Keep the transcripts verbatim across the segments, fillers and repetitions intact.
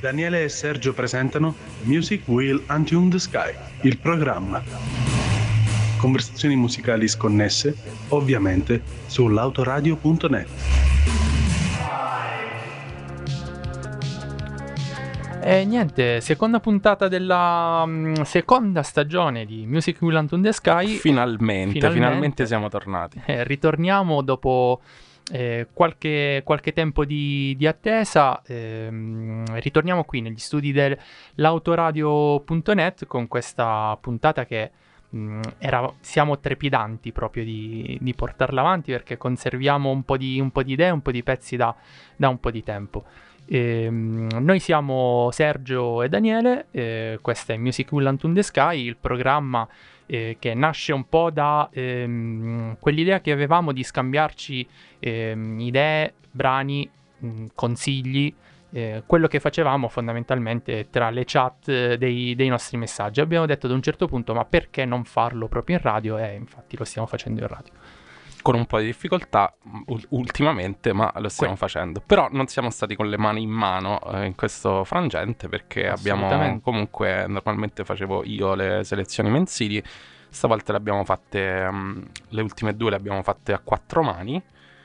Daniele e Sergio presentano Music Will Untune the Sky, il programma. Conversazioni musicali sconnesse, ovviamente, sull'autoradio punto net. E niente, seconda puntata della um, seconda stagione di Music Will Untune the Sky. Finalmente, finalmente, finalmente siamo tornati. Eh, ritorniamo dopo eh, qualche, qualche tempo di, di attesa. Ehm, ritorniamo qui negli studi dell'autoradio punto net con questa puntata che mh, era, siamo trepidanti proprio di, di portarla avanti, perché conserviamo un po' di, un po' di idee, un po' di pezzi da, da un po' di tempo. Eh, noi siamo Sergio e Daniele, eh, questa è Music Will Untune the Sky, il programma eh, che nasce un po' da ehm, quell'idea che avevamo di scambiarci ehm, idee, brani, mh, consigli, eh, quello che facevamo fondamentalmente tra le chat eh, dei, dei nostri messaggi. Abbiamo detto ad un certo punto, ma perché non farlo proprio in radio? E infatti lo stiamo facendo in radio. Con un po' di difficoltà u- ultimamente, ma lo stiamo que- facendo. Però non siamo stati con le mani in mano eh, in questo frangente, perché abbiamo comunque, normalmente facevo io le selezioni mensili, stavolta le abbiamo fatte, um, le ultime due le abbiamo fatte a quattro mani,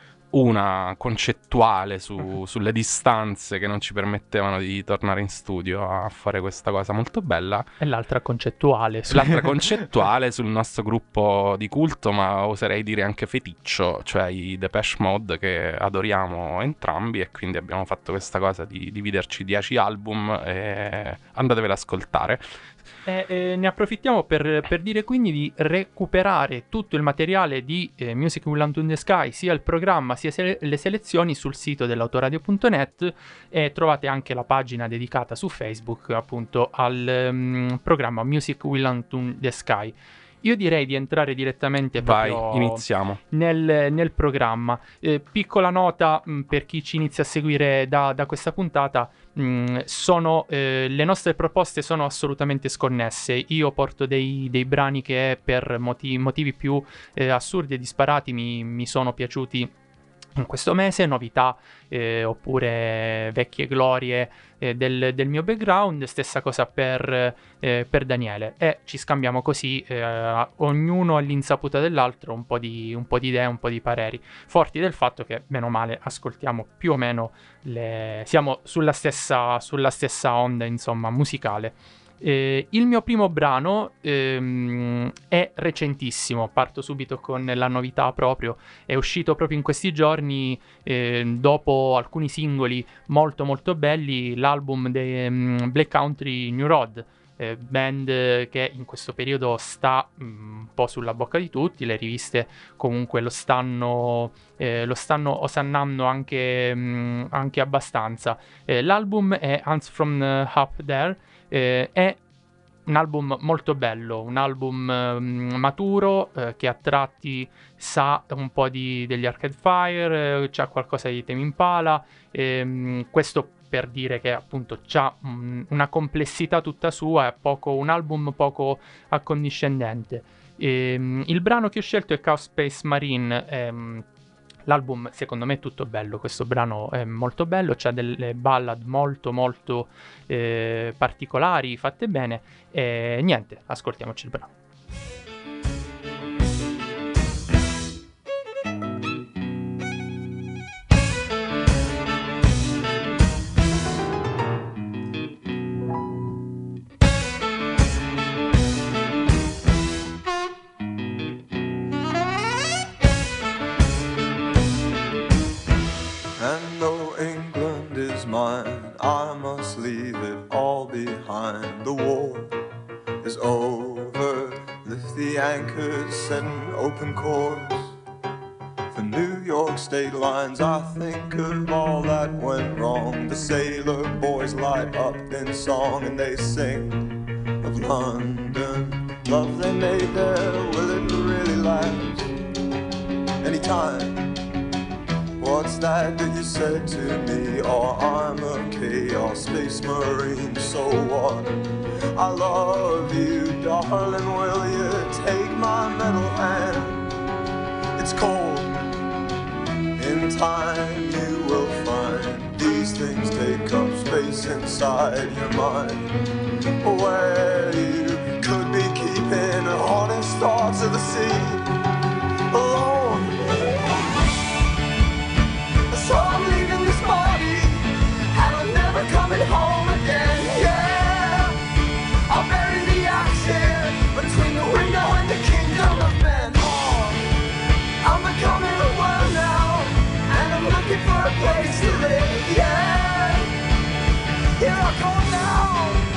una concettuale su, sulle distanze che non ci permettevano di tornare in studio a fare questa cosa molto bella, e l'altra concettuale su... l'altra concettuale sul nostro gruppo di culto, ma oserei dire anche feticcio, cioè i Depeche Mode, che adoriamo entrambi, e quindi abbiamo fatto questa cosa di dividerci dieci album e andatevela ad ascoltare. Eh, eh, ne approfittiamo per, per dire quindi di recuperare tutto il materiale di eh, Music Will Untune the Sky, sia il programma sia se- le selezioni, sul sito dell'autoradio punto net, e trovate anche la pagina dedicata su Facebook appunto al um, programma Music Will Untune the Sky. Io direi di entrare direttamente proprio Vai, iniziamo. Nel, nel programma. Eh, piccola nota mh, per chi ci inizia a seguire da, da questa puntata: mh, sono, eh, le nostre proposte sono assolutamente sconnesse. Io porto dei, dei brani che per motivi, motivi più eh, assurdi e disparati mi, mi sono piaciuti in questo mese, novità eh, oppure vecchie glorie eh, del, del mio background. Stessa cosa per, eh, per Daniele, e ci scambiamo così eh, ognuno all'insaputa dell'altro un po' di, un po' di idee, un po' di pareri, forti del fatto che bene o male ascoltiamo più o meno le... siamo sulla stessa, sulla stessa onda, insomma, musicale. Eh, il mio primo brano ehm, è recentissimo, parto subito con la novità proprio, è uscito proprio in questi giorni, eh, dopo alcuni singoli molto molto belli, l'album dei um, Black Country New Road, eh, band che in questo periodo sta um, un po' sulla bocca di tutti, le riviste comunque lo stanno, eh, lo stanno osannando anche, um, anche abbastanza. Eh, l'album è Hands From Up There. Eh, è un album molto bello, un album um, maturo, eh, che a tratti sa un po' di, degli Arcade Fire, eh, c'ha qualcosa di Tame Impala, ehm, questo per dire che appunto c'ha um, una complessità tutta sua, è poco, un album poco accondiscendente. Ehm, il brano che ho scelto è Chaos Space Marine. ehm, L'album secondo me è tutto bello, questo brano è molto bello, c'ha delle ballad molto molto eh, particolari, fatte bene, e niente, ascoltiamoci il brano. Mine, I must leave it all behind. The war is over. Lift the anchors, set an open course for New York state lines. I think of all that went wrong. The sailor boys light up in song and they sing of London. Love they made there, will it really last? Anytime. What's that that you said to me? Oh, I'm a Chaos Space Marine, so what? I love you, darling, will you take my metal hand? It's cold, in time you will find these things take up space place inside your mind where you could be keeping honest thoughts of the sea alone. So I'm leaving this body and I'm never coming home again. Yeah, I'll bury the action between the window and the kingdom of men. Oh, I'm becoming a world now and I'm looking for a place to live. Yeah, here I come now.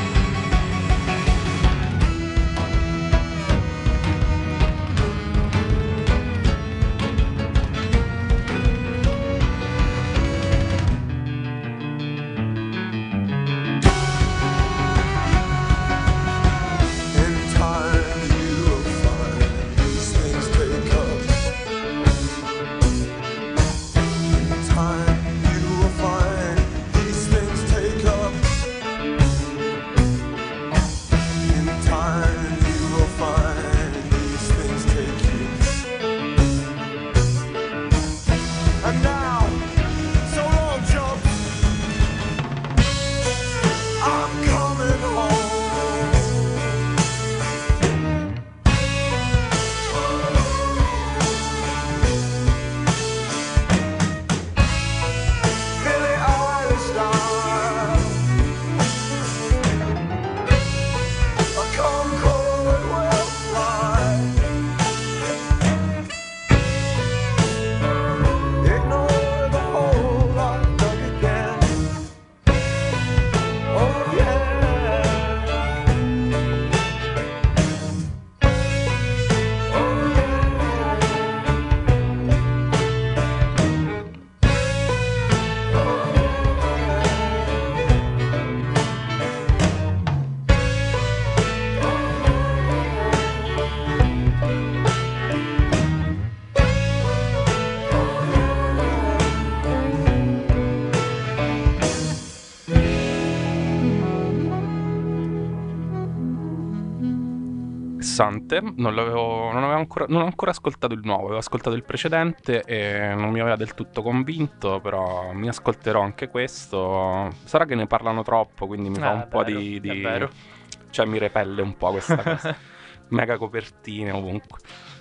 Non l'avevo, non avevo ancora, non ho ancora ascoltato il nuovo, avevo ascoltato il precedente e non mi aveva del tutto convinto, però mi ascolterò anche questo. Sarà che ne parlano troppo, quindi mi fa Ah, un è po' vero, di, di... è vero. cioè mi repelle un po' questa cosa. Mega copertine ovunque.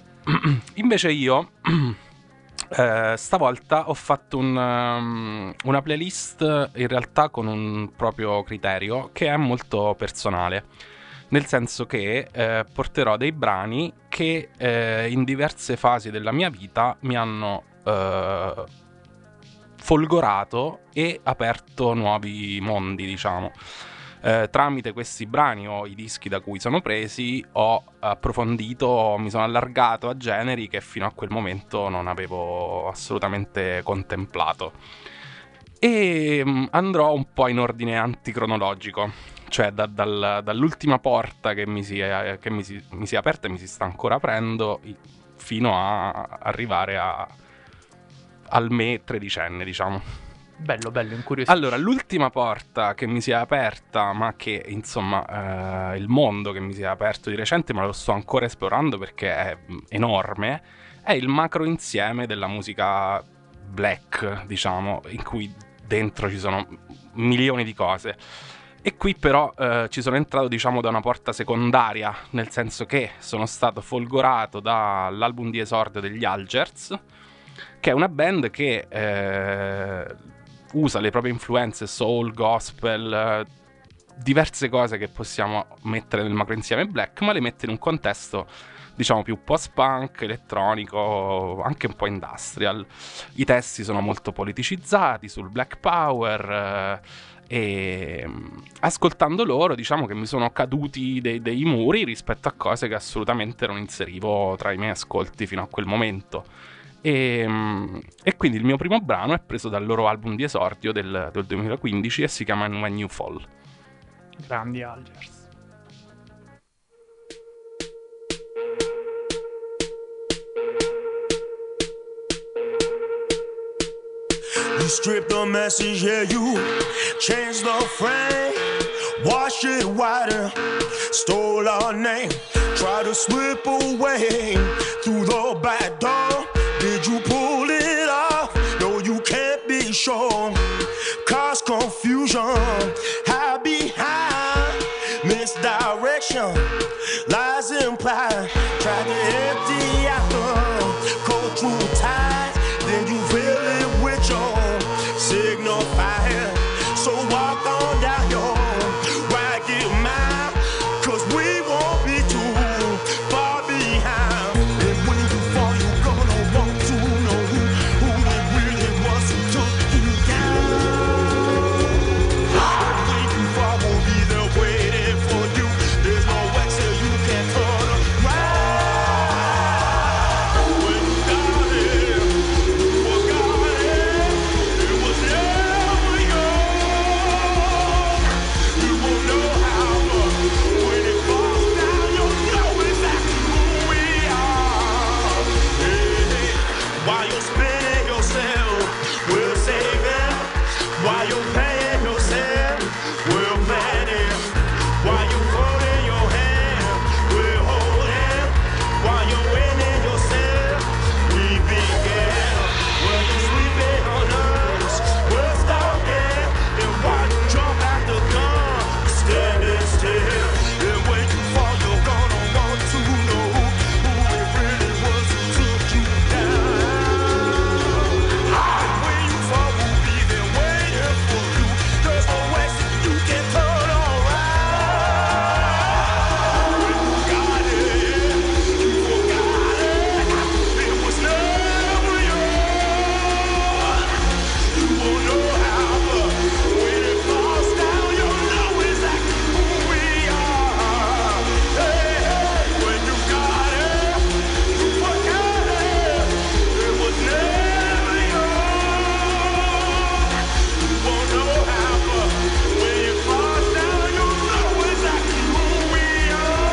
Invece io eh, stavolta ho fatto un, um, una playlist in realtà con un proprio criterio che è molto personale. Nel senso che eh, porterò dei brani che eh, in diverse fasi della mia vita mi hanno eh, folgorato e aperto nuovi mondi, diciamo. Eh, tramite questi brani o i dischi da cui sono presi ho approfondito, mi sono allargato a generi che fino a quel momento non avevo assolutamente contemplato. E mh, andrò un po' in ordine anticronologico. Cioè da, dal, dall'ultima porta che, mi si, è, che mi, si, mi si è aperta e mi si sta ancora aprendo fino a arrivare a, al me tredicenne, diciamo. Bello, bello, incuriosito. Allora, l'ultima porta che mi si è aperta, ma che insomma eh, il mondo che mi si è aperto di recente, ma lo sto ancora esplorando perché è enorme, è il macro insieme della musica black, diciamo, in cui dentro ci sono milioni di cose. E qui però eh, ci sono entrato, diciamo, da una porta secondaria, nel senso che sono stato folgorato dall'album di esordio degli Algers, che è una band che eh, usa le proprie influenze soul, gospel, eh, diverse cose che possiamo mettere nel macro insieme black, ma le mette in un contesto, diciamo, più post-punk, elettronico, anche un po' industrial. I testi sono molto politicizzati sul black power, eh, e ascoltando loro, diciamo che mi sono caduti dei, dei muri rispetto a cose che assolutamente non inserivo tra i miei ascolti fino a quel momento. E, e quindi il mio primo brano è preso dal loro album di esordio del, del duemilaquindici e si chiama When You Fall. Grandi Algers. You stripped the message, yeah, you changed the frame, washed it whiter, stole our name, tried to slip away through the back door. Did you pull it off? No, you can't be sure. Cause confusion wisdom. Hide behind misdirection, lies implied. Try to empty out the cold true tides, then you fill it with your signal fire. So walk on down your ragged mile, cause we won't be too far behind. And when you fall, you're gonna want to know who, who it really was who took you down. And when you fall, we'll be there waiting for you. There's no exit, you can turn around. When you got it, you forgot it. It was never yours. You won't know how, but when it falls down, you'll know exactly who we are. Hey, hey. While you're spinning yourself, we'll save it. While you're paying yourself, we'll plan it. While you're holding your hand, we'll hold it. While you're winning yourself, we begin. While you're sleeping on us, we'll stop it. And while you jump at the gun, standing still. And when you fall, you're gonna want to know who it really was who took you down. And when you fall, we'll be there waiting for you. There's no exit, you can turn around. When you got it, you forgot it. It was never yours. You won't know how, but when it falls down, you'll know exactly who we are. Hey, hey, when you got it, you forgot it. It was never yours. You won't know how, but when it falls down, you'll know exactly who we are.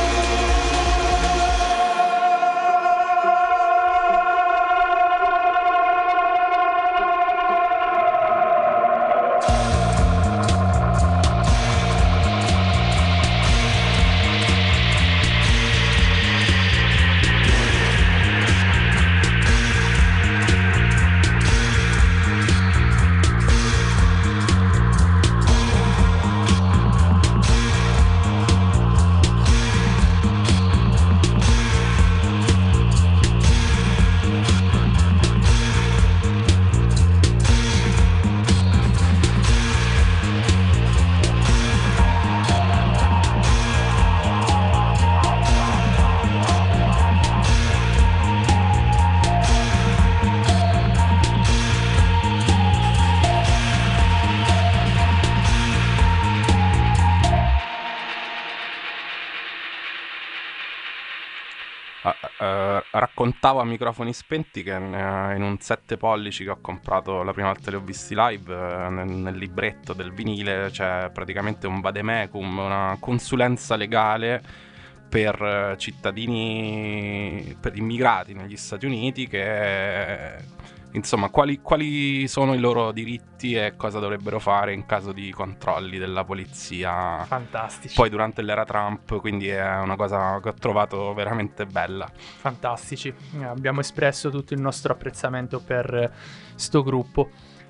Ah, eh, raccontavo a microfoni spenti che in, in un sette pollici che ho comprato la prima volta che li ho visti live, eh, nel, nel libretto del vinile c'è praticamente un vademecum, una consulenza legale per eh, cittadini, per immigrati negli Stati Uniti che... Insomma, quali, quali sono i loro diritti e cosa dovrebbero fare in caso di controlli della polizia. Fantastici. Poi durante l'era Trump, quindi è una cosa che ho trovato veramente bella. Fantastici. Abbiamo espresso tutto il nostro apprezzamento per sto gruppo.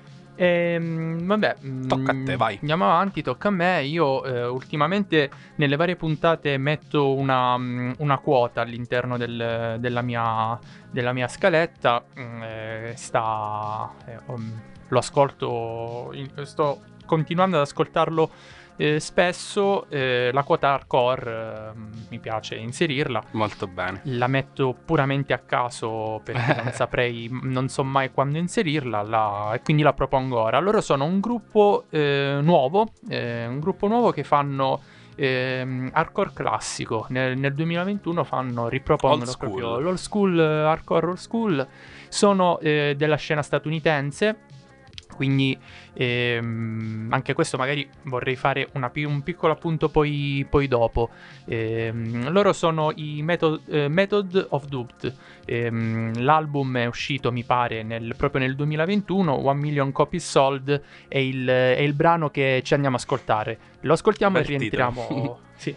Ehm, vabbè, tocca a te, vai. Andiamo avanti, tocca a me. Io eh, ultimamente nelle varie puntate metto una, una quota all'interno del, della, mia, della mia scaletta. Eh, sta eh, um, lo ascolto, sto continuando ad ascoltarlo eh, spesso. Eh, la quota hardcore eh, mi piace inserirla. Molto bene. La metto puramente a caso perché non saprei, non so mai quando inserirla, la, e quindi la propongo ora. Loro sono un gruppo eh, nuovo, eh, un gruppo nuovo che fanno eh, hardcore classico. Nel, nel duemilaventuno fanno, ripropongono proprio l'old school, hardcore old school. Sono eh, della scena statunitense. Quindi ehm, anche questo magari vorrei fare una, un piccolo appunto poi, poi dopo. Ehm, loro sono i Method, eh, Method of Doubt. Ehm, l'album è uscito mi pare nel, proprio nel duemilaventuno. One Million Copies Sold è il, è il brano che ci andiamo a ascoltare. Lo ascoltiamo Bel e rientriamo. Sì.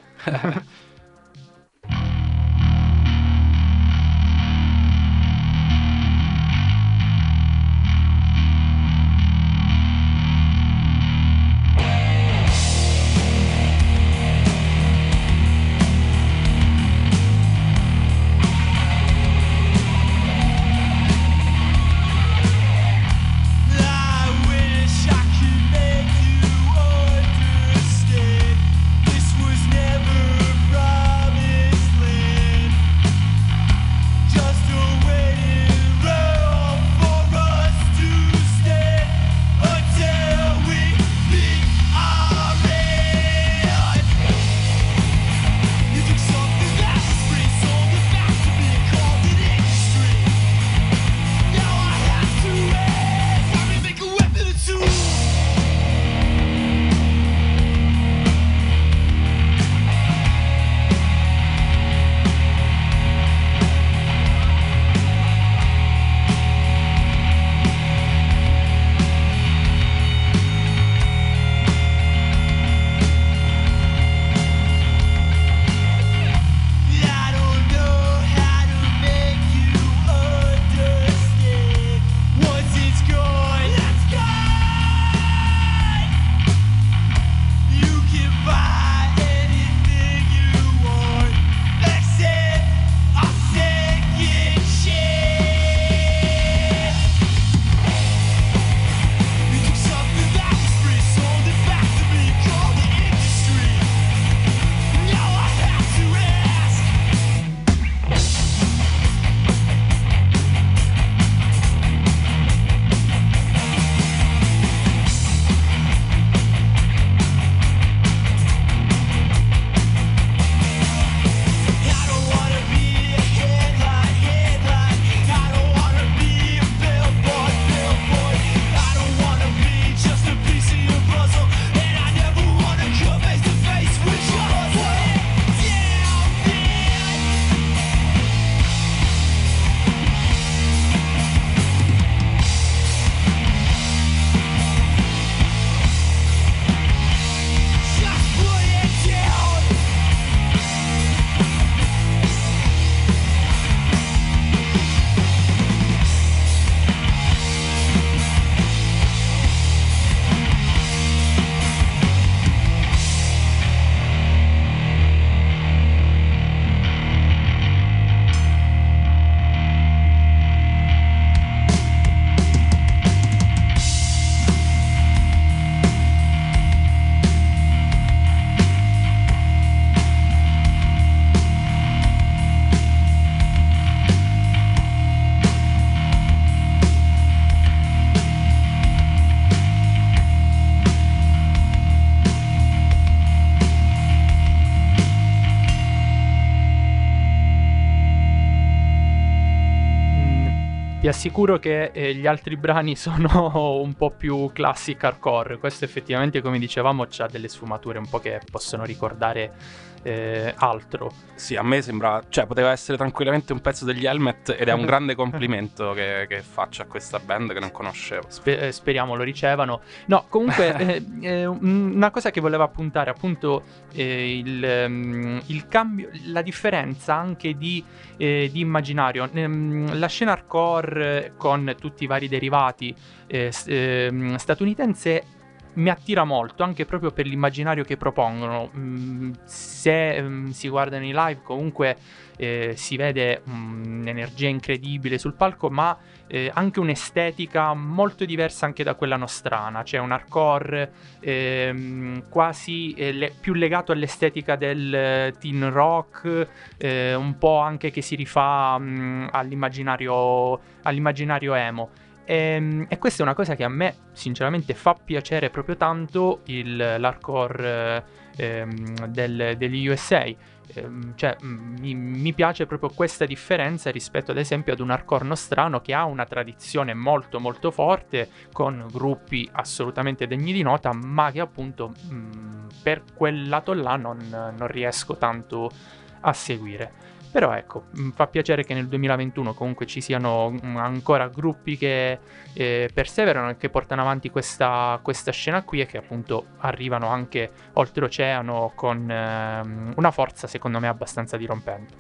vi assicuro che eh, gli altri brani sono un po' più classic hardcore. Questo effettivamente, come dicevamo, c'ha delle sfumature un po' che possono ricordare eh, altro. Sì, a me sembra, cioè poteva essere tranquillamente un pezzo degli Helmet, ed è un grande complimento che, che faccio a questa band che non conoscevo. Sper- eh, speriamo lo ricevano. No, comunque eh, eh, una cosa che volevo appuntare, appunto eh, il, um, il cambio, la differenza anche di, eh, di immaginario. La scena hardcore con tutti i vari derivati eh, eh, statunitense mi attira molto, anche proprio per l'immaginario che propongono. Mm, se mm, si guardano i live, comunque eh, si vede mm, un'energia incredibile sul palco, ma eh, anche un'estetica molto diversa anche da quella nostrana. C'è un hardcore eh, quasi eh, le- più legato all'estetica del eh, teen rock, eh, un po' anche che si rifà mm, all'immaginario, all'immaginario emo. E, e questa è una cosa che a me sinceramente fa piacere proprio tanto, il, l'hardcore eh, del, degli U S A. Eh, cioè mi, mi piace proprio questa differenza rispetto ad esempio ad un hardcore nostrano che ha una tradizione molto molto forte, con gruppi assolutamente degni di nota, ma che appunto mh, per quel lato là non, non riesco tanto a seguire. Però ecco, mh, fa piacere che nel duemilaventuno comunque ci siano mh, ancora gruppi che eh, perseverano e che portano avanti questa, questa scena qui, e che appunto arrivano anche oltreoceano con ehm, una forza secondo me abbastanza dirompente.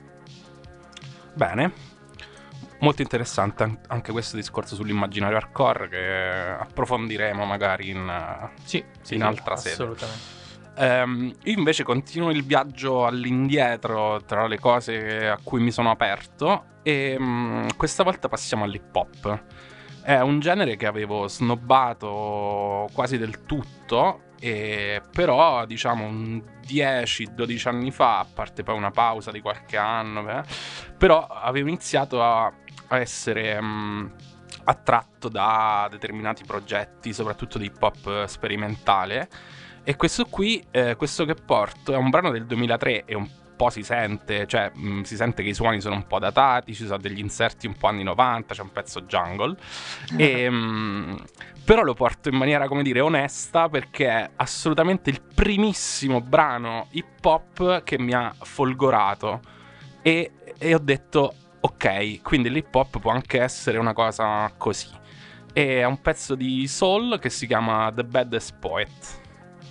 Bene, molto interessante an- anche questo discorso sull'immaginario hardcore, che approfondiremo magari in, Sì, in sì, altra sede. assolutamente. Um, io invece continuo il viaggio all'indietro tra le cose a cui mi sono aperto, e um, questa volta passiamo all'hip hop. È un genere che avevo snobbato quasi del tutto, e però diciamo un dieci dodici anni fa, a parte poi una pausa di qualche anno, eh, però avevo iniziato a, a essere um, attratto da determinati progetti, soprattutto di hip hop sperimentale. E questo qui, eh, questo che porto, è un brano del duemilatré, e un po' si sente, cioè mh, si sente che i suoni sono un po' datati, ci sono degli inserti un po' anni novanta, c'è un pezzo jungle, e, mh, però lo porto in maniera, come dire, onesta, perché è assolutamente il primissimo brano hip hop che mi ha folgorato, e, e ho detto, ok, quindi l'hip hop può anche essere una cosa così. E è un pezzo di soul che si chiama The Baddest Poet.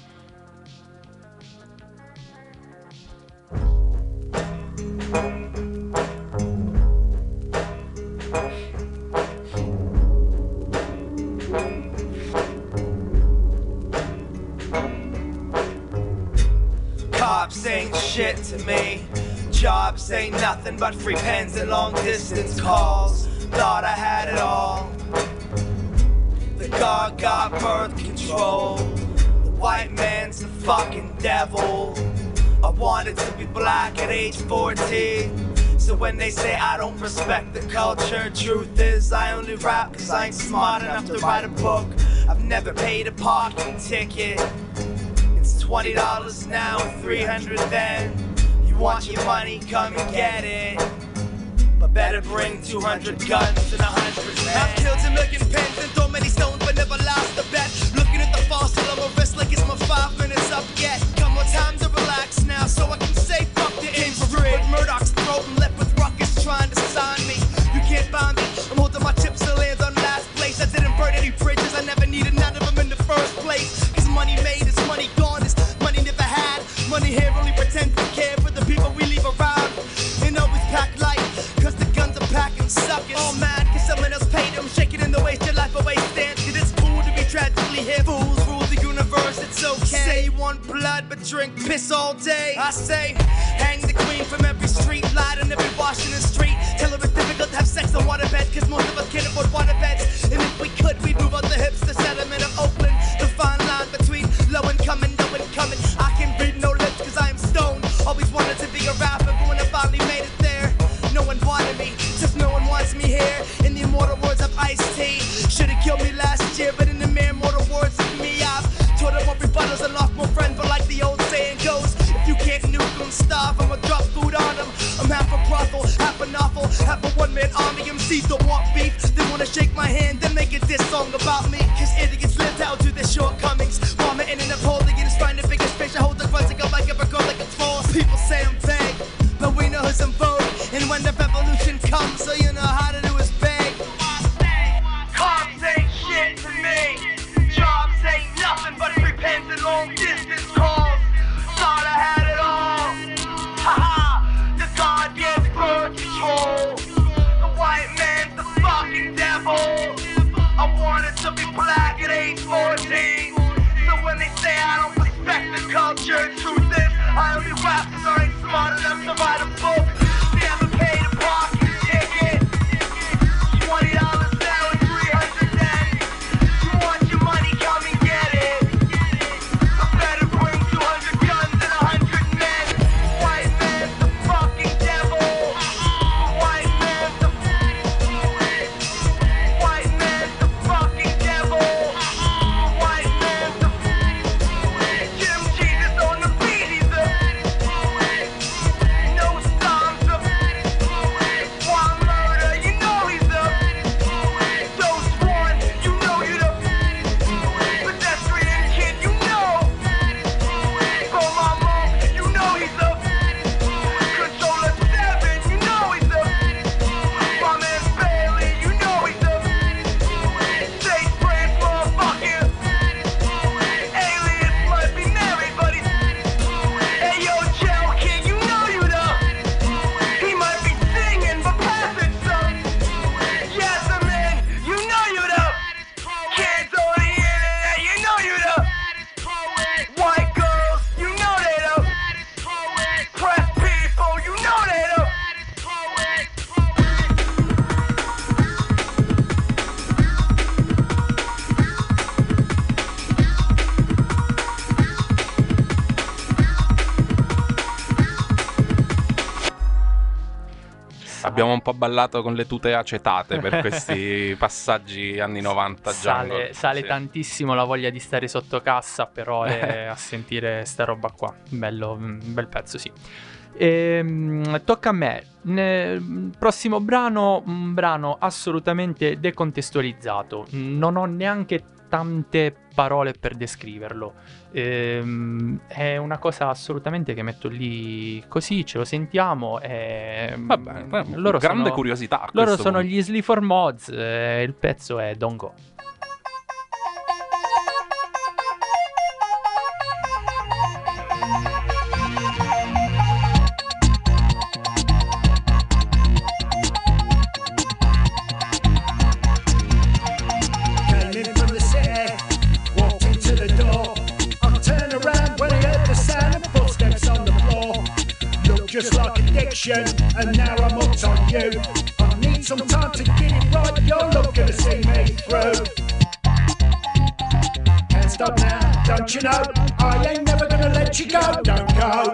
Cops ain't shit to me. Jobs ain't nothing but free pens and long distance calls. Thought I had it all. The God got birth control. The white man's the fucking devil. I wanted to be black at age fourteen. So when they say I don't respect the culture, truth is I only rap cause I ain't smart enough to write a book. I've never paid a parking ticket. It's twenty dollars now, three hundred then. You want your money, come and get it. But better bring two hundred guns and a hundred men. I've killed a million pens and thrown many stones but never lost a bet. Looking at the fossil on my wrist like it's my five minutes up yet. Come more time to relax now so I can say fuck the industry. But Murdoch's throat and left with ruckus trying to sign me. You can't find me, I'm holding my chips to land on last place. I didn't burn any bridges, I never needed none of them in the first place. Cause money made is money gone, is money never had. Money here only pretend to care for the people we leave around. And always pack light, cause the guns are packing suckers. All mad cause someone else paid them, shaking in the waist, your life away stands. Cause it's cool to be tragically hit. Fools rule the universe, it's okay. Say you want blood but drink piss all day. I say, hang the queen from every street light on every Washington street. Tell her it's difficult to have sex on waterbeds, cause most of us can't afford waterbeds. And if we could, we'd move out the hips, the settlement of Oakland. The fine line between low income and no income. And I can read no lips cause I am stoned. Always wanted to be a rapper, but when I finally made it there, no one wanted me, just no one wants me here. In the immortal words of Ice-T, should've killed me last year, but in the mere mortal words of me, I've taught them more rebuttals and lost more friends. But like the old saying goes, if you can't nuke them, starve, I'ma drop food on them. I'm half a brothel, half a novel, half a one-man army. M Cs don't want beef, they want long distance calls. Thought I had it all. Haha, the God gets birth control. The white man's the fucking devil. I wanted to be black at age fourteen. So when they say I don't respect the culture, truth is I only rap cause I ain't smart enough to write a book. Never paid a parking ticket. Twenty dollars now and three hundred then. You want your money, come and get it. I better bring two hundred guns and a hundred men. White man's the fucking devil. White man's the White man's the fucking devil. White man's the Jim Jesus on the beat, he's a no Psalms of one murder, you know he's a Dose one, you know you the pedestrian kid, you know Go Mama, you know he's a Controller seven, you know he's a My man Bailey, you know he's a State France motherfucker Alias might be married, but he's Hey yo, Jail Kid, you know you the He might be singing, but pass it, son Yes, I'm in, you know you the Kids on the internet, you know you the White girls, you know they the Press people, you know they the Abbiamo un po' ballato con le tute acetate per questi passaggi anni novanta. Sale, Jungle. sale Sì. tantissimo la voglia di stare sotto cassa però è a sentire sta roba qua. Bello, un bel pezzo, sì. Ehm, tocca a me. Ne- prossimo brano, un brano assolutamente decontestualizzato. Non ho neanche tante parole per descriverlo. Ehm, è una cosa assolutamente che metto lì così, ce lo sentiamo. E... Vabbè, loro grande sono, curiosità. a loro questo sono punto. gli Sleep for Mods. E il pezzo è Don't Go. Came in from the city, walked into the door. I turned around when I heard the sound of footsteps on the floor. Looked just like addiction, and now I'm hooked on you. I need some time to get it right, you're not gonna see me through. Can't stop now, don't you know? I ain't never gonna let you go, don't go.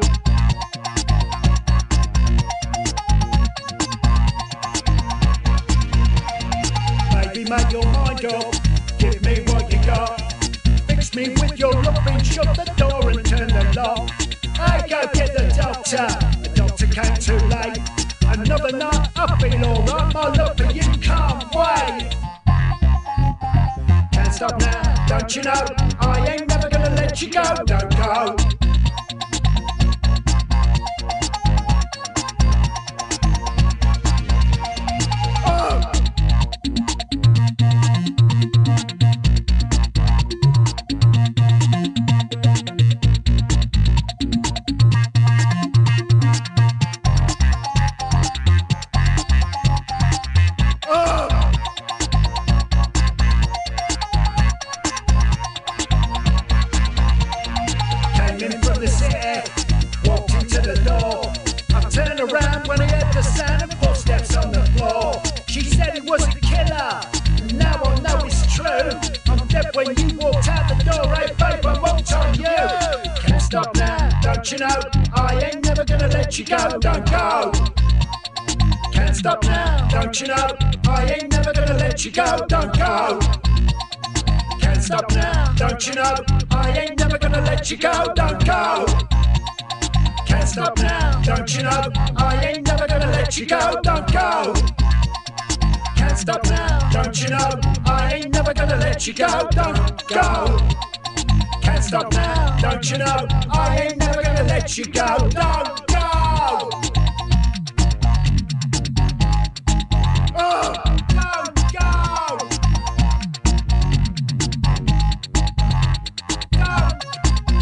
Maybe make your mind up, give me what you got. Fix me with your loving, shut the door and turn the lock. I go get the doctor, the doctor came too late. Another night I feel alright, my love for you can't wait. Can't stop now, don't you know? I ain't never gonna let you go, don't go. Oh! Came in from the city, walked into the door. I turned around when I heard the sound of footsteps on the floor. She said it was a killer, and now I know it's true. I'm dead when you walked out the door, hey babe, I'm hooked on you. Can't stop now, don't you know? I ain't never gonna let you go, don't go. Can't stop now, don't you know? I ain't never gonna let you go, don't go. Can't stop now, don't you know? I ain't never gonna let you go, don't go. Can't stop now, don't you know? I ain't never gonna let you go, don't go. Can't stop now, don't you know? I ain't never gonna let you go, don't go. Can't stop now, don't you know? I ain't never gonna let you go, don't go. Oh, don't go. Don't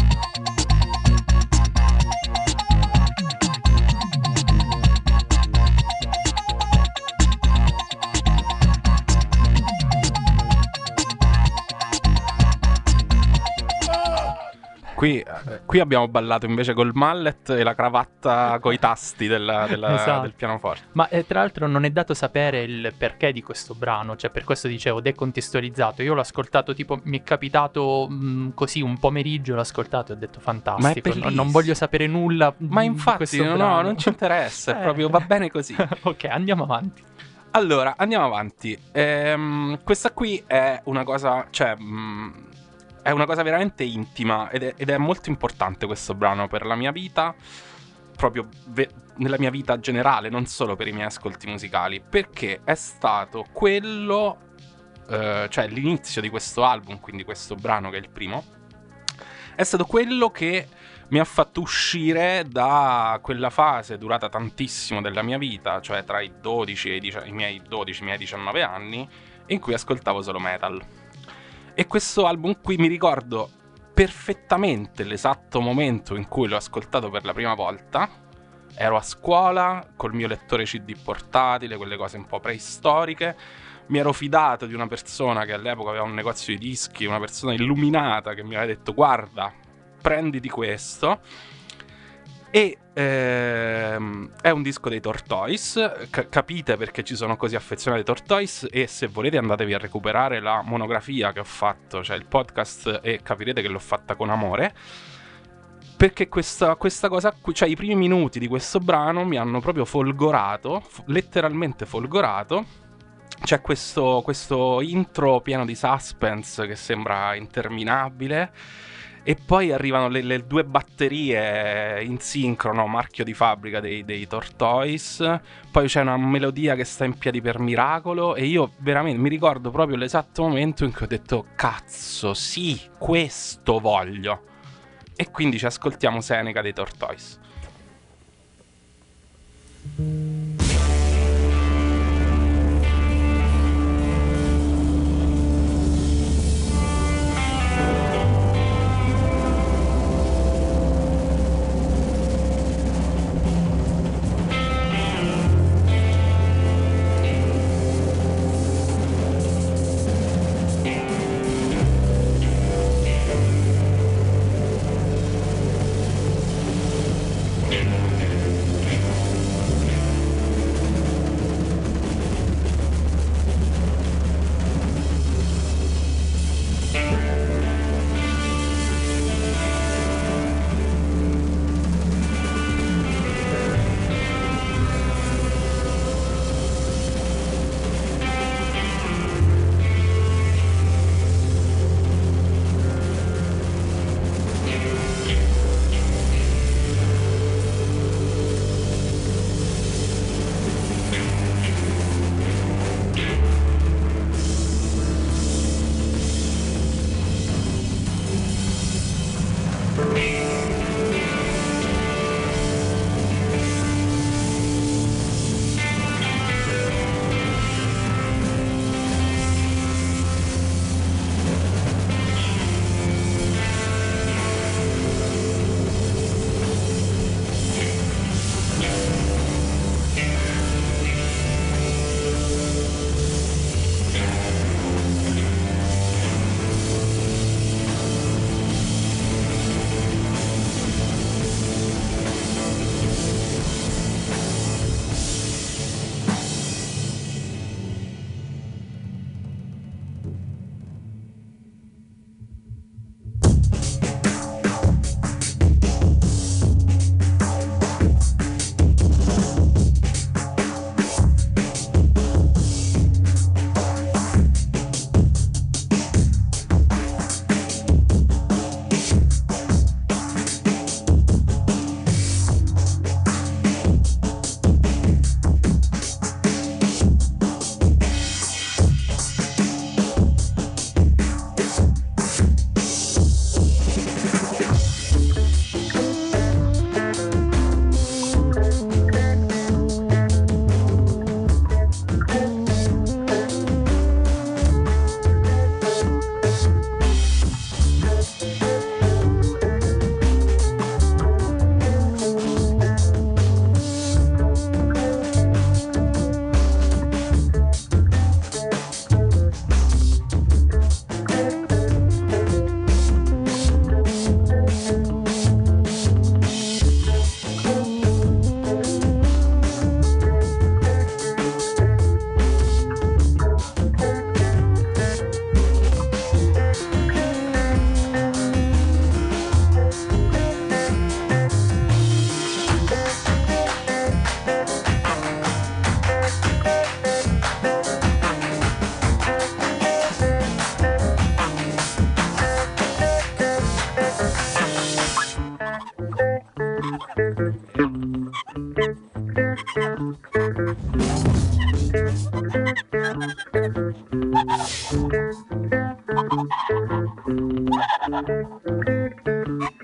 Qui, eh, qui abbiamo ballato invece col mallet e la cravatta coi tasti della, della, esatto. del pianoforte. Ma eh, tra l'altro non è dato sapere il perché di questo brano, cioè per questo dicevo decontestualizzato. Io l'ho ascoltato tipo, mi è capitato mh, così un pomeriggio, l'ho ascoltato e ho detto fantastico, non, non voglio sapere nulla. Ma infatti di questo no, brano. no, non ci interessa, è Eh. proprio va bene così. Ok, andiamo avanti. Allora, andiamo avanti. Ehm, questa qui è una cosa, cioè, mh, è una cosa veramente intima ed è, ed è molto importante questo brano per la mia vita, proprio ve- nella mia vita generale, non solo per i miei ascolti musicali, perché è stato quello, eh, cioè l'inizio di questo album, quindi questo brano che è il primo, è stato quello che mi ha fatto uscire da quella fase durata tantissimo della mia vita, cioè tra i dodici e i, dici- i miei dodici e i miei diciannove anni, in cui ascoltavo solo metal. E questo album qui mi ricordo perfettamente l'esatto momento in cui l'ho ascoltato per la prima volta. Ero a scuola col mio lettore C D portatile, quelle cose un po' preistoriche. Mi ero fidato di una persona che all'epoca aveva un negozio di dischi, una persona illuminata che mi aveva detto guarda, prenditi questo. E ehm, è un disco dei Tortoise, C- capite perché ci sono così affezionati ai Tortoise, e se volete andatevi a recuperare la monografia che ho fatto, cioè il podcast, e capirete che l'ho fatta con amore, perché questa, questa cosa qui, cioè i primi minuti di questo brano mi hanno proprio folgorato, f- letteralmente folgorato. C'è questo, questo intro pieno di suspense che sembra interminabile. E poi arrivano le, le due batterie in sincrono, marchio di fabbrica dei, dei Tortoise. Poi c'è una melodia che sta in piedi per miracolo. E io veramente mi ricordo proprio l'esatto momento in cui ho detto cazzo, sì, questo voglio. E quindi ci ascoltiamo Seneca dei Tortoise.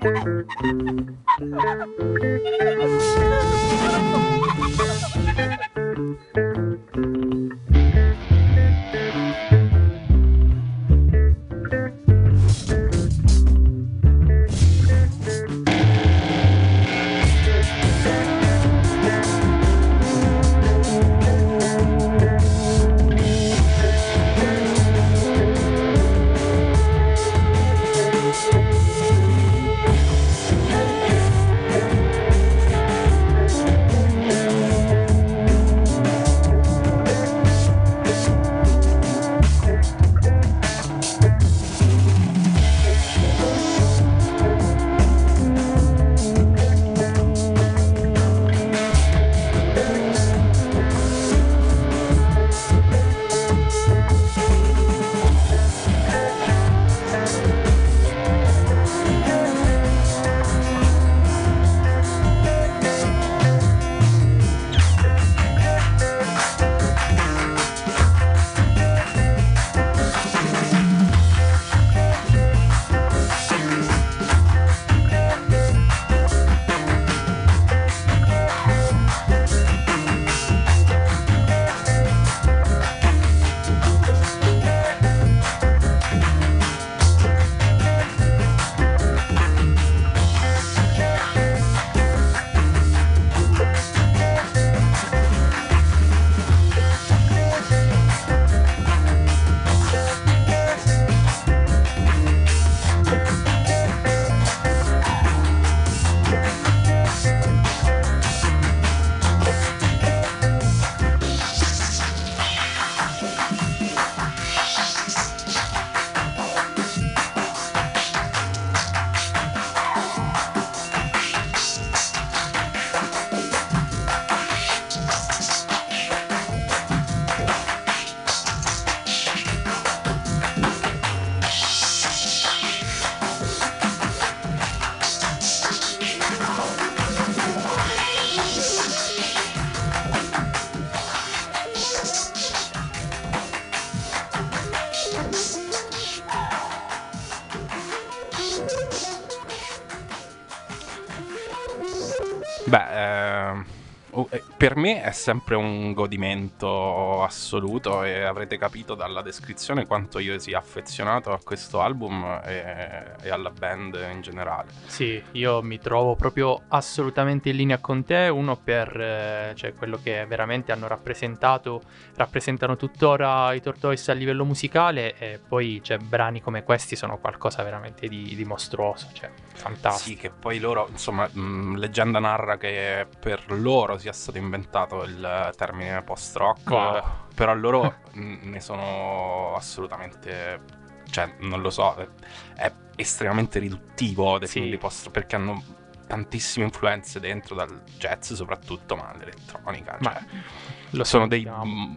Beh, eh, per me è sempre un godimento assoluto e avrete capito dalla descrizione quanto io sia affezionato a questo album e, e alla band in generale. Sì, io mi trovo proprio assolutamente in linea con te, uno per eh, cioè quello che veramente hanno rappresentato, rappresentano tuttora i Tortoise a livello musicale, e poi cioè, brani come questi sono qualcosa veramente di, di mostruoso, cioè fantastico. Sì, che poi loro, insomma, mh, leggenda narra che per loro sia stato inventato il termine post-rock, Wow. però loro mh, ne sono assolutamente, cioè non lo so, è estremamente riduttivo definirli Sì. post, perché hanno tantissime influenze dentro, dal jazz soprattutto, ma all'elettronica, Ma cioè lo sono dei sentiamo. m-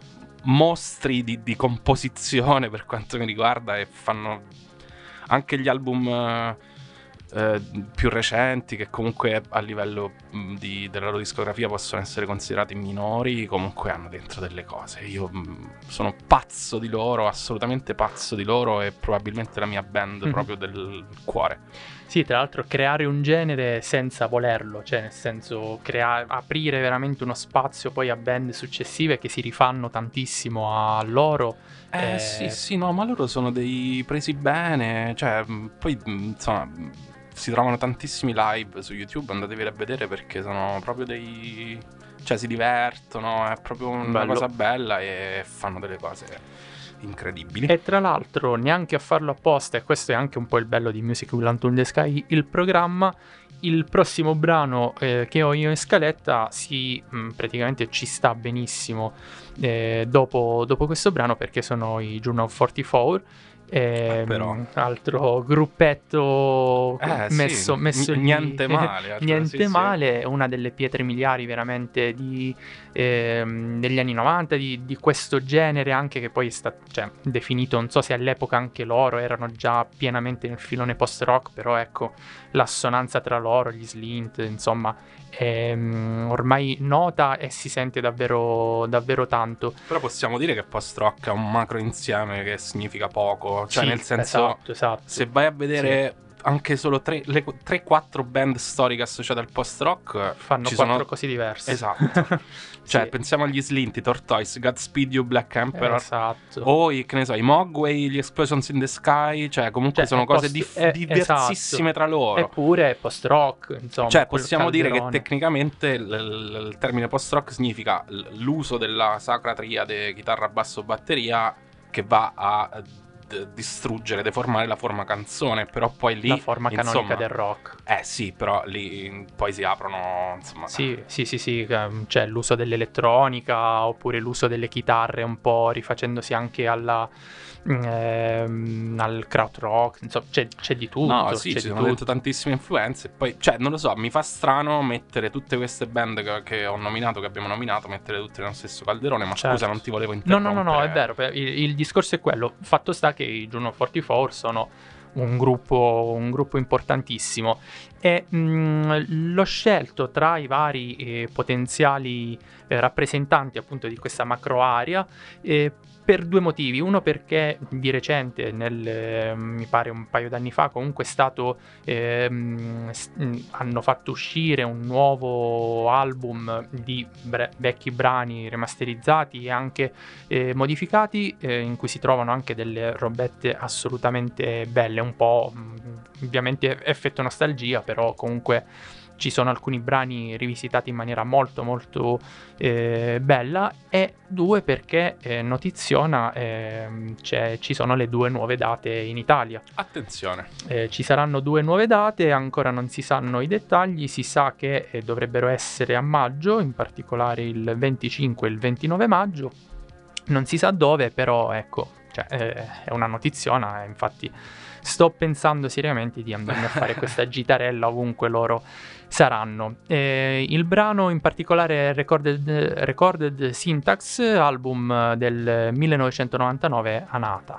mostri di, di composizione per quanto mi riguarda, e fanno anche gli album eh, eh, più recenti, che comunque a livello mh, di, della loro discografia possono essere considerati minori, comunque hanno dentro delle cose. Io mh, sono pazzo di loro, assolutamente pazzo di loro, e probabilmente la mia band Mhm. proprio del cuore. Sì, tra l'altro creare un genere senza volerlo, cioè nel senso crea- aprire veramente uno spazio poi a band successive che si rifanno tantissimo a loro. Eh eh, sì, sì, no, ma loro sono dei presi bene, cioè mh, poi mh, insomma mh, si trovano tantissimi live su YouTube, andatevi a vedere perché sono proprio dei, cioè si divertono, è proprio una Bello. cosa bella e fanno delle cose incredibili. E tra l'altro, neanche a farlo apposta, e questo è anche un po' il bello di Music Will Until the Sky, il programma, il prossimo brano eh, che ho io in scaletta si mh, praticamente ci sta benissimo eh, dopo, dopo questo brano, perché sono i Journal quarantaquattro. ehm, Eh, però. altro gruppetto Eh, messo, sì, messo n- lì niente male, altro- niente sì, sì. male, una delle pietre miliari veramente di, ehm, degli anni novanta, di, di questo genere, anche che poi è stato cioè, definito, non so se all'epoca anche loro erano già pienamente nel filone post-rock, però ecco l'assonanza tra loro, gli slint, insomma è mm, ormai nota e si sente davvero, davvero tanto. Però possiamo dire che post-rock è un macro insieme che significa poco, cioè Sì, nel senso, esatto, esatto. se vai a vedere anche solo tre, le tre quattro band storiche associate al post-rock fanno ci quattro sono... cose diverse. Esatto. Cioè, sì. pensiamo agli Slinty, Tortoise, Godspeed You Black Emperor, esatto. o i, che ne so, i Mogwai, gli Explosions in the Sky, cioè comunque cioè, sono cose post- dif- è, diversissime esatto. tra loro. Eppure post-rock, insomma. Cioè, possiamo dire che calderone. tecnicamente l- l- il termine post-rock significa l- l'uso della sacra triade chitarra, basso, batteria che va a d- distruggere, deformare la forma canzone, però poi lì la forma canonica insomma, del rock. Eh sì, però lì poi si aprono, insomma. Sì, sì, sì, sì, cioè l'uso dell'elettronica oppure l'uso delle chitarre un po' rifacendosi anche alla ehm, al krautrock, insomma, c'è, c'è di tutto. No, sì, c'è ci di sono tutto. dentro tantissime influenze. Poi, cioè, non lo so, mi fa strano mettere tutte queste band che, che ho nominato, che abbiamo nominato, mettere tutte nello stesso calderone. Ma certo. scusa, non ti volevo No, interrompere. no, no, no, è vero. Il, il discorso è quello. Fatto sta che i Juno quarantaquattro sono un gruppo, un gruppo importantissimo. E mh, l'ho scelto tra i vari eh, potenziali eh, rappresentanti appunto di questa macro area eh, per due motivi. Uno perché di recente, nel, eh, mi pare un paio d'anni fa, comunque è stato eh, mh, hanno fatto uscire un nuovo album di bre- vecchi brani remasterizzati e anche eh, modificati, eh, in cui si trovano anche delle robette assolutamente belle, un po' mh, ovviamente effetto nostalgia, però comunque ci sono alcuni brani rivisitati in maniera molto molto eh, bella. E due perché eh, notiziona eh, c'è, ci sono le due nuove date in Italia. Attenzione. Eh, ci saranno due nuove date, ancora non si sanno i dettagli, si sa che eh, dovrebbero essere a maggio, in particolare il venticinque e il ventinove maggio, non si sa dove, però ecco, cioè, eh, è una notiziona, infatti sto pensando seriamente di andarmi a fare questa gitarella ovunque loro saranno. Eh, il brano in particolare è Recorded, Recorded Syntax, album del millenovecentonovantanove, Anata.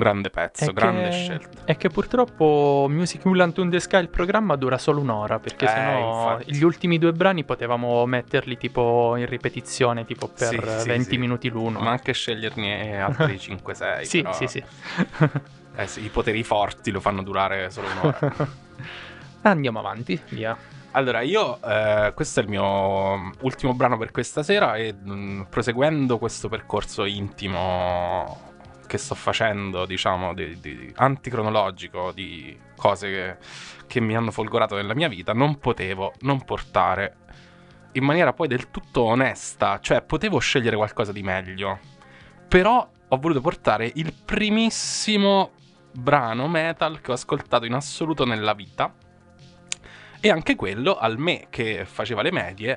grande pezzo, è grande che, scelta. È che purtroppo Music Will Unto the Sky, il programma, dura solo un'ora, perché Eh, sennò infatti. gli ultimi due brani potevamo metterli tipo in ripetizione, tipo per Sì, sì, venti sì. minuti l'uno. Ma anche sceglierne altri cinque sei. Sì, però... sì, sì. Eh sì, i poteri forti lo fanno durare solo un'ora. Andiamo avanti, via. Allora, io, eh, questo è il mio ultimo brano per questa sera e mh, proseguendo questo percorso intimo che sto facendo, diciamo, di, di anticronologico, di cose che, che mi hanno folgorato nella mia vita, non potevo non portare in maniera poi del tutto onesta, cioè potevo scegliere qualcosa di meglio, però ho voluto portare il primissimo brano metal che ho ascoltato in assoluto nella vita. E anche quello, al me che faceva le medie,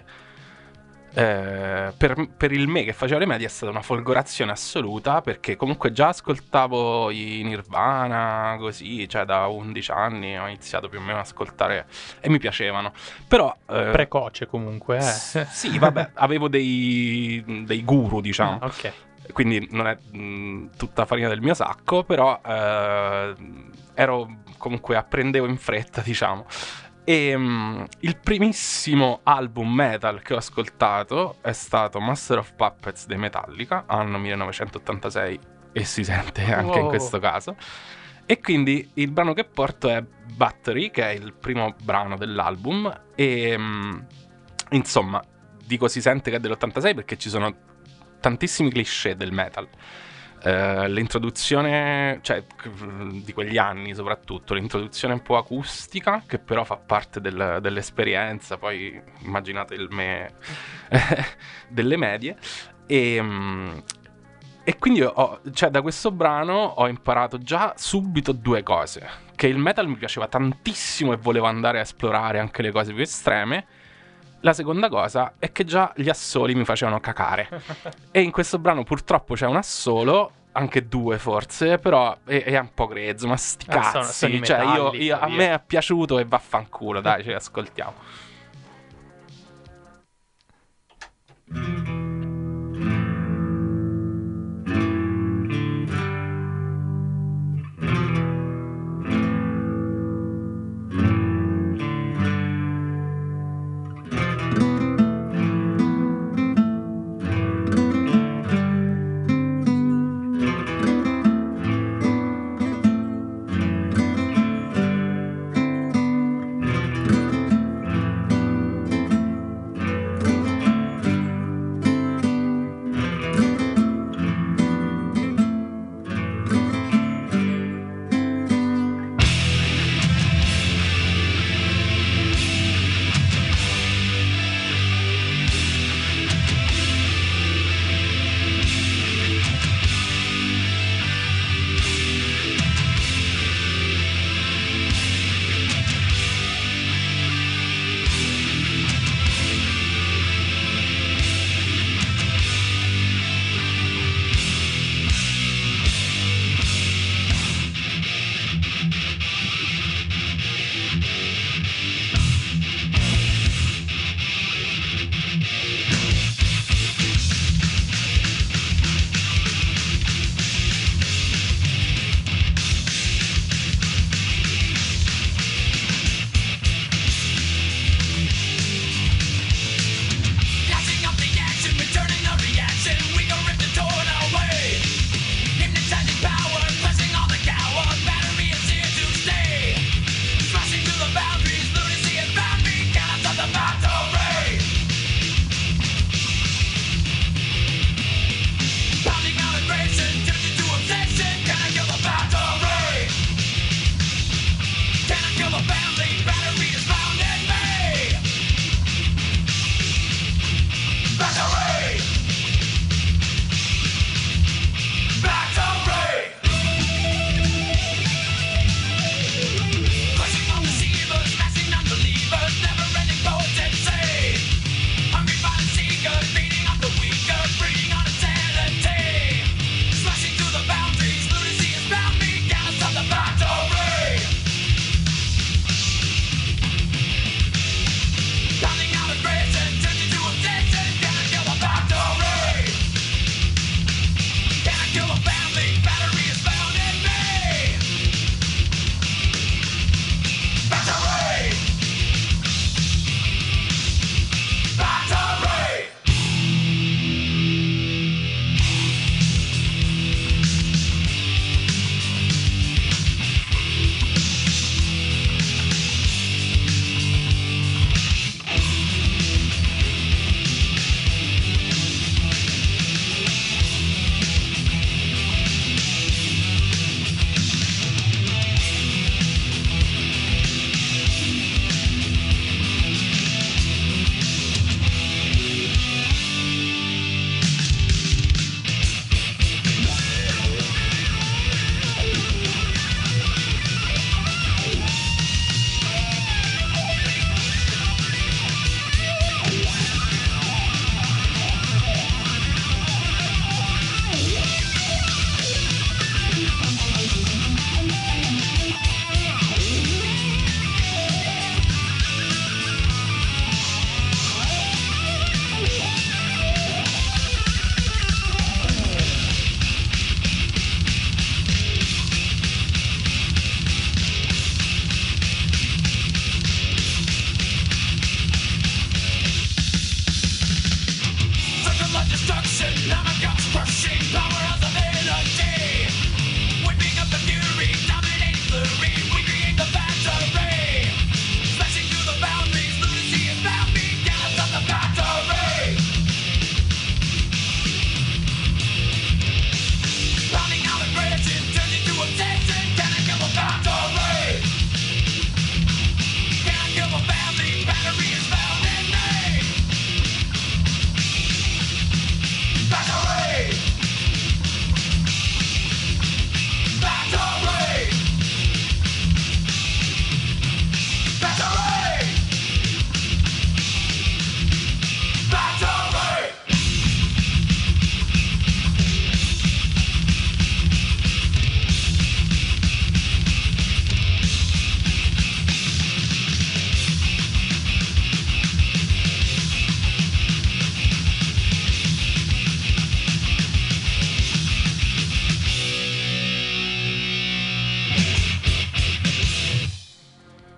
eh, per, per il me che faceva le medie è stata una folgorazione assoluta, perché comunque già ascoltavo i Nirvana, così, cioè da undici anni ho iniziato più o meno ad ascoltare e mi piacevano. Però... Eh, Precoce comunque, eh. Sì, vabbè, avevo dei, dei guru, diciamo. Ah, ok. Quindi non è mh, tutta farina del mio sacco, però eh, ero comunque apprendevo in fretta, diciamo. E um, il primissimo album metal che ho ascoltato è stato Master of Puppets dei Metallica, anno millenovecentottantasei, e si sente anche wow. in questo caso. E quindi il brano che porto è Battery, che è il primo brano dell'album. E um, insomma, dico si sente che è dell'ottantasei perché ci sono tantissimi cliché del metal. Uh, l'introduzione, cioè di quegli anni soprattutto, l'introduzione un po' acustica che però fa parte del, dell'esperienza, poi immaginate il me delle medie e, um, e quindi ho, cioè, da questo brano ho imparato già subito due cose: che il metal mi piaceva tantissimo e volevo andare a esplorare anche le cose più estreme. La seconda cosa è che già gli assoli mi facevano cacare. E in questo brano purtroppo c'è un assolo, anche due forse, però è, è un po' grezzo, ma sti ah, cazzi. sono, sono i cioè io, io, a via. me è piaciuto e vaffanculo, dai, ci ascoltiamo.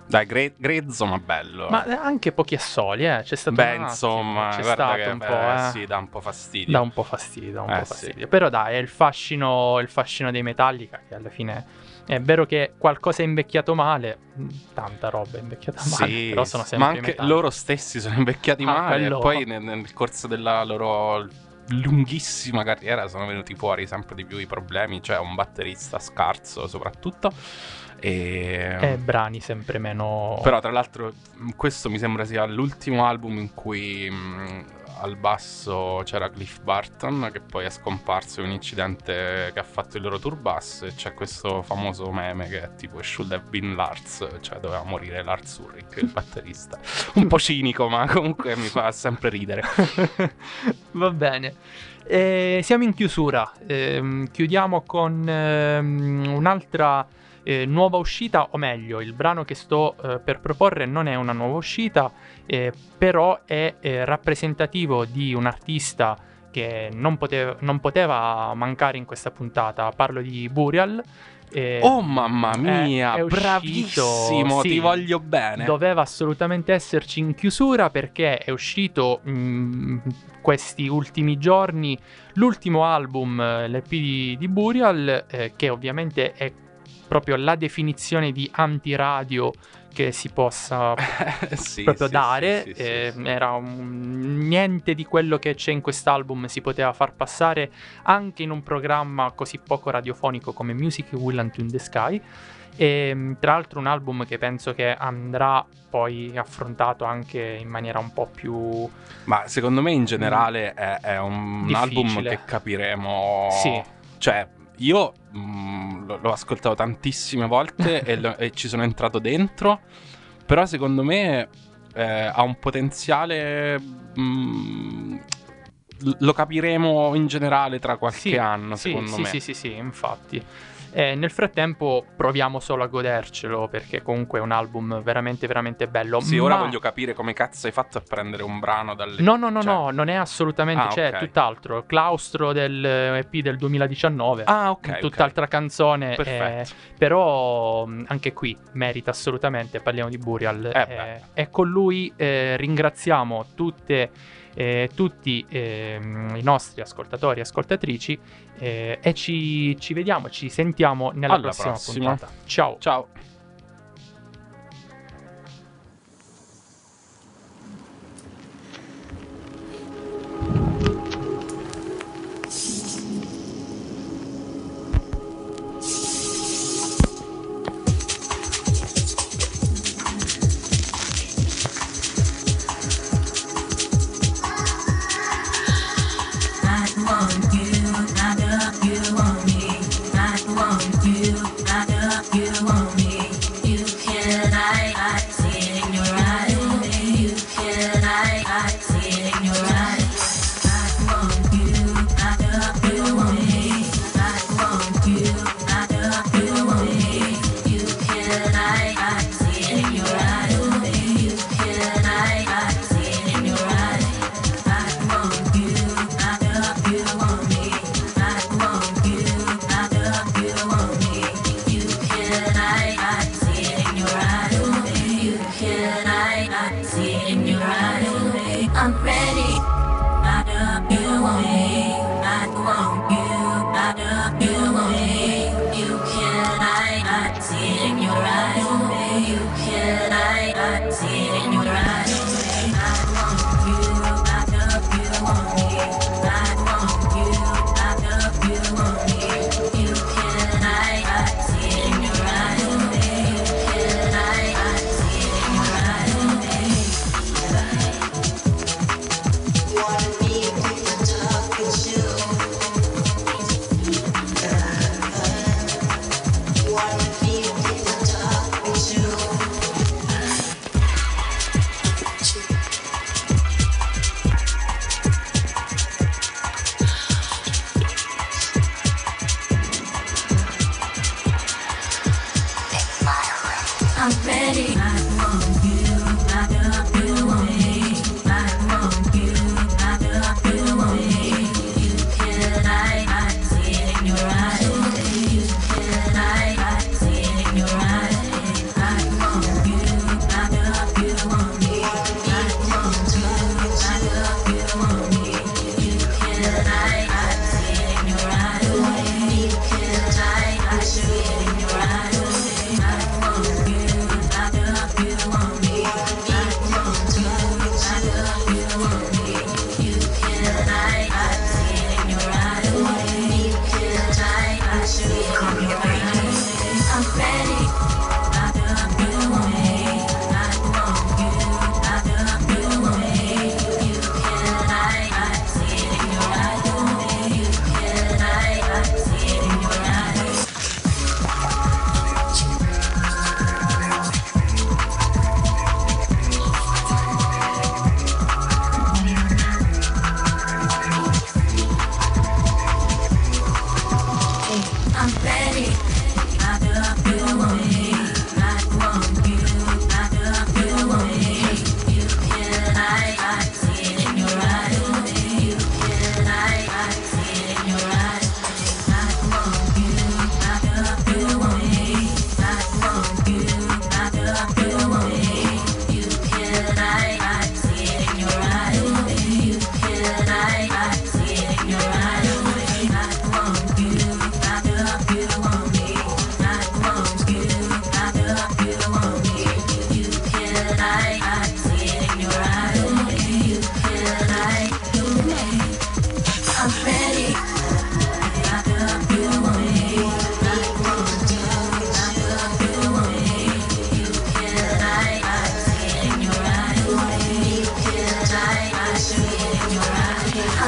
Dai, gre- grezzo ma bello. Ma anche pochi assoli, eh. C'è stato Beh, un insomma, c'è guarda stato che, un beh, po', eh. sì, dà un po' fastidio. Dà un po' fastidio, dà un Eh, po' sì. fastidio. Però dai, è il fascino, il fascino dei Metallica, che alla fine è vero che qualcosa è invecchiato male, tanta roba è invecchiata male, Sì, però sono ma sempre anche Metallica. loro stessi sono invecchiati Ah, male quello- e poi nel, nel corso della loro lunghissima carriera sono venuti fuori sempre di più i problemi, cioè un batterista scarso soprattutto e... E brani sempre meno... Però tra l'altro questo mi sembra sia l'ultimo album in cui mh, al basso c'era Cliff Burton, che poi è scomparso in un incidente che ha fatto il loro tour bus, e c'è questo famoso meme che è tipo Should have been Lars, cioè doveva morire Lars Ulrich, il batterista. Un po' cinico, ma comunque mi fa sempre ridere. Va bene. Eh, siamo in chiusura. Ehm, chiudiamo con ehm, un'altra eh, nuova uscita, o meglio, il brano che sto eh, per proporre non è una nuova uscita, eh, però è eh, rappresentativo di un artista che non poteva, non poteva mancare in questa puntata. Parlo di Burial. Eh, Oh mamma mia, è- è uscito- bravissimo, sì, ti voglio bene. Doveva assolutamente esserci in chiusura perché è uscito mh, questi ultimi giorni l'ultimo album, eh, l'E P di, di Burial, eh, che ovviamente è proprio la definizione di antiradio che si possa Sì, proprio sì, dare. sì, sì, eh, sì, sì. Era un- niente di quello che c'è in quest'album si poteva far passare anche in un programma così poco radiofonico come Music Will Unto in the Sky. E tra l'altro un album che penso che andrà poi affrontato anche in maniera un po' più... Ma secondo me in generale è, è un Difficile. album che capiremo. Sì. Cioè, io mh, l- l'ho ascoltato tantissime volte e, lo- e ci sono entrato dentro. Però secondo me eh, ha un potenziale. mh, l- lo capiremo in generale tra qualche Sì, anno, sì, secondo sì, me. Sì, sì, sì, infatti. E nel frattempo proviamo solo a godercelo perché comunque è un album veramente, veramente bello. Sì, ora Ma- voglio capire come cazzo hai fatto a prendere un brano dalle... No, no, no, cioè- no, non è assolutamente, Ah, c'è ok. tutt'altro. Claustro del E P del duemiladiciannove. Ah, ok, ok. Tutt'altra canzone. Perfetto. eh, però mh, anche qui merita assolutamente, parliamo di Burial. Eh eh, beh. e con lui eh, ringraziamo tutte, eh, tutti ehm, i nostri ascoltatori e ascoltatrici eh, e ci, ci vediamo, ci sentiamo nella Alla prossima, prossima. puntata. Ciao. Ciao. I'm ready. I know you want me. I want you. I know you want me. You can I, I see it in your eyes. You can I, I see it in your eyes. I want you. I know you want me. I want you. I know you want me. You can I, I see it in your eyes. You can I, I see it in your eyes. Wanna be with the talk with you.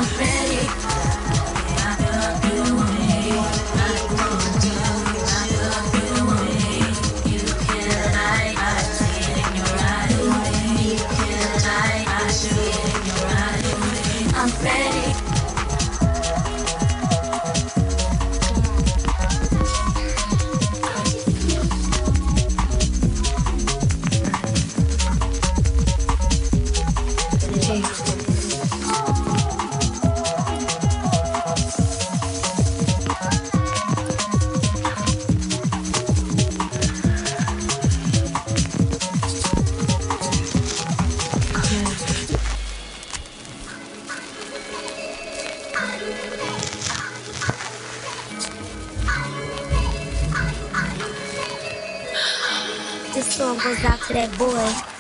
I'm ready. I love you away. I want you. I love you away. You can hide. I see it in your eyes. You can hide. I see it in your eyes. I'm ready. This song goes out to that boy